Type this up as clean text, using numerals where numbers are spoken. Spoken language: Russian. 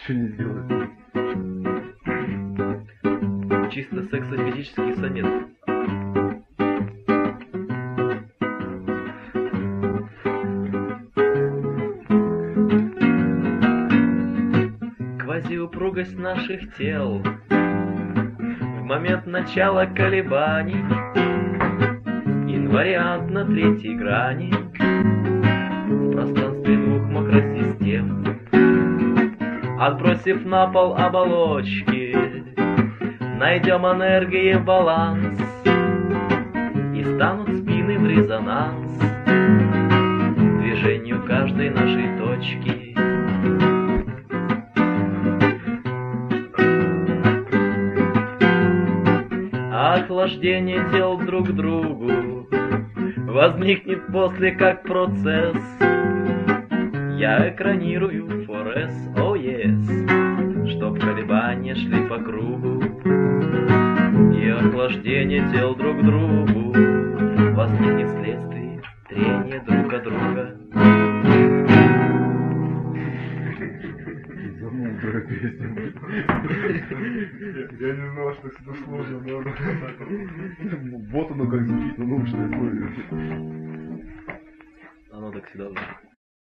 лучше не сделать. Чисто сексофизический сонет. Квазиупругость наших тел в момент начала колебаний, инвариант на третьей грани в пространстве двух макросистем. Отбросив на пол оболочки, найдем энергии баланс, и станут спины в резонанс движению каждой нашей точки. Охлаждение тел друг к другу возникнет после как процесс. Я экранирую 4S, oh yes, чтоб колебания шли по кругу. И охлаждение тел друг к другу возникнет вследствие трения друг от друга. Замудрая песня. Я не знал, что это сложно, но вот оно как звучит, но научное слово. Оно так всегда было.